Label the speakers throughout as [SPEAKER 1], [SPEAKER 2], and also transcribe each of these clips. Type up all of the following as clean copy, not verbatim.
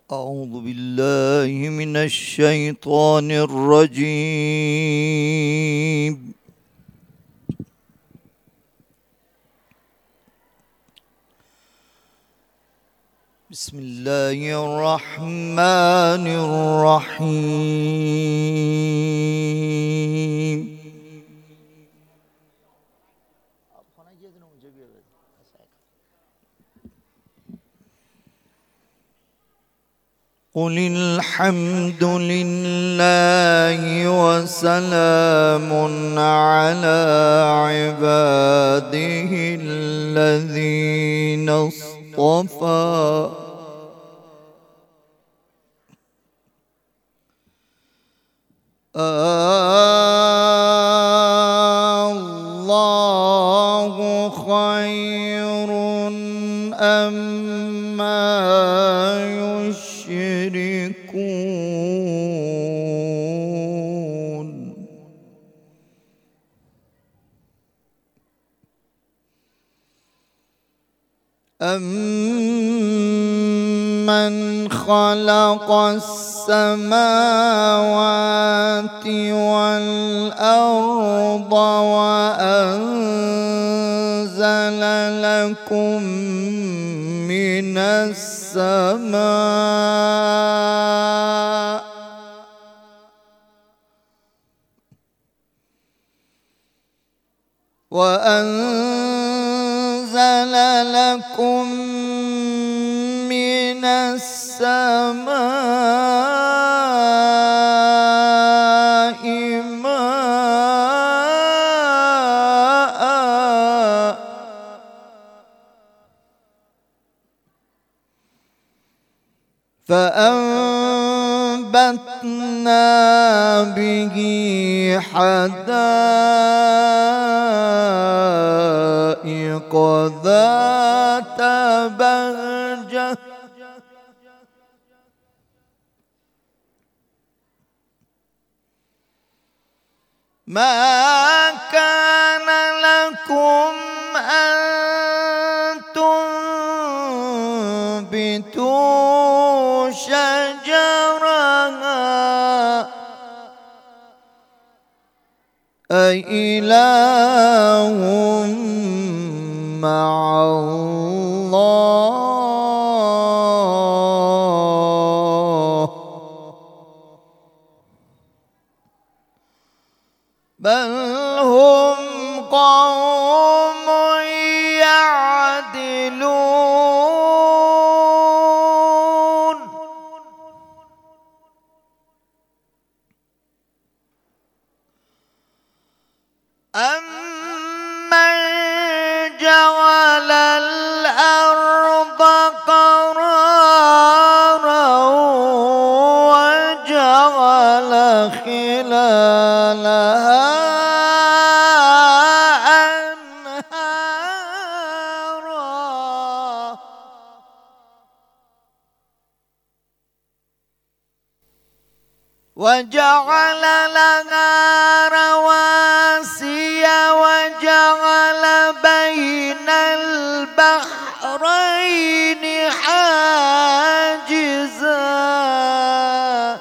[SPEAKER 1] أعوذ بالله من الشيطان الرجيم. بسم الله الرحمن الرحيم. قل الحمد لله وسلام على عباده الذين اصطفى. الله خير أما يشركون. أَمَّنْ خَلَقَ السَّمَاوَاتِ وَالْأَرْضَ وَأَنزَلَ لَكُم مِّنَ السَّمَاءِ من السماء ماء فأنبتنا به حدائق ذات بهجة ما كان لكم أن تنبتوا شجرها أإله مع الله بل هم قوم يعدلون. أَمَّنْ جَعَلَ الْأَرْضَ قَرَارًا وَجَعَلَ خِلَالَهَا أَنْهَارًا وَجَعَلَ لَهَا رواسي وجعل بين البحرين حاجزا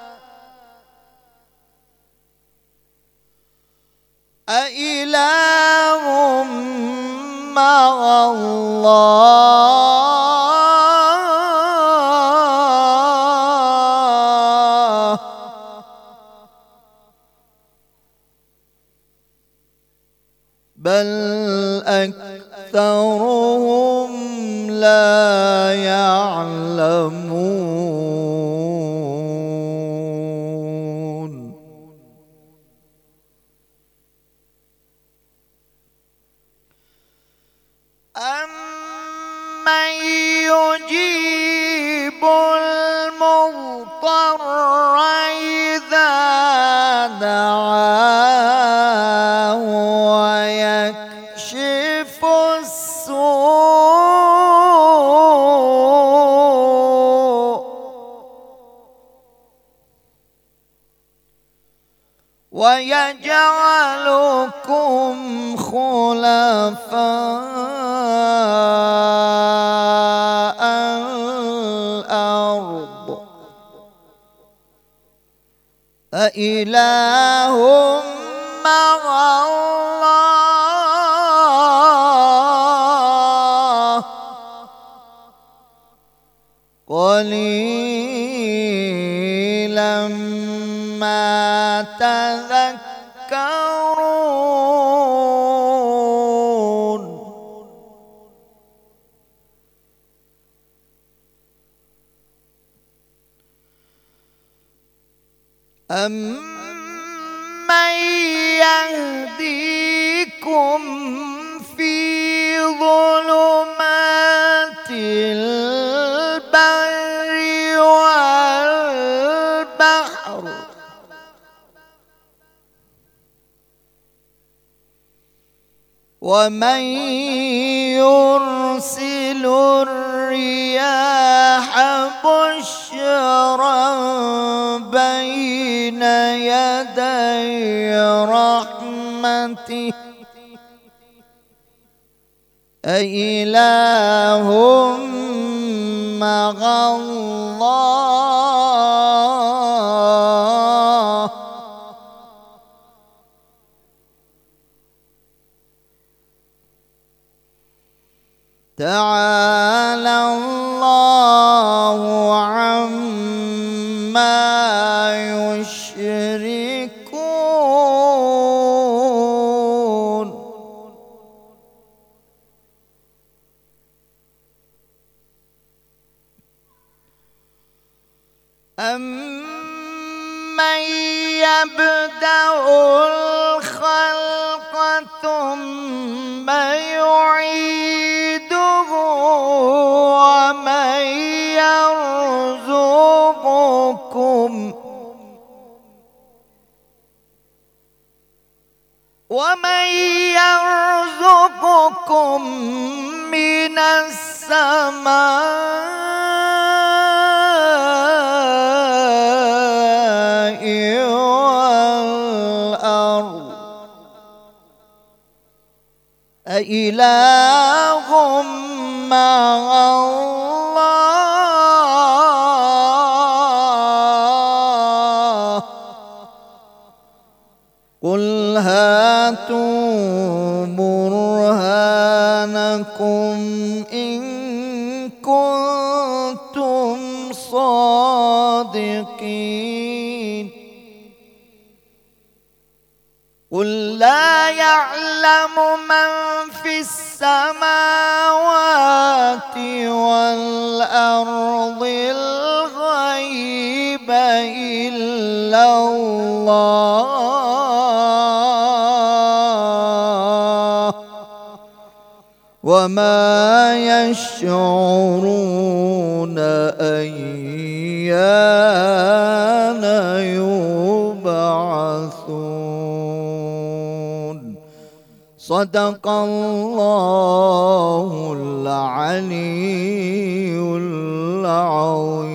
[SPEAKER 1] أإله مع الله بل أكثرهم لا يعلمون. أَمَّن يُجِيبُ الْمُضْطَرَّ إِذَا دَعَاهُ وَيَكْشِفُ السُّوءَ وَيَجْعَلُكُمْ خُلَفَاءَ الأرض أإله مع الله قليلا ما تذكرون أمن يهديكم في ظلمات البر والبحر ومن يرسل الرياح بشرا بين يدي رحمته أإله مع الله تعالى الله عما يشركون أمن يبدأ الخلق ثم يعيده ومن يرزقكم من السماء والأرض أإله مع الله قل هاتوا برهانكم إن كنتم صادقين قل لا يعلم من في السماوات والأرض الغيب إلا الله وما يشعرون أيان يبعثون صدق الله العلي العظيم.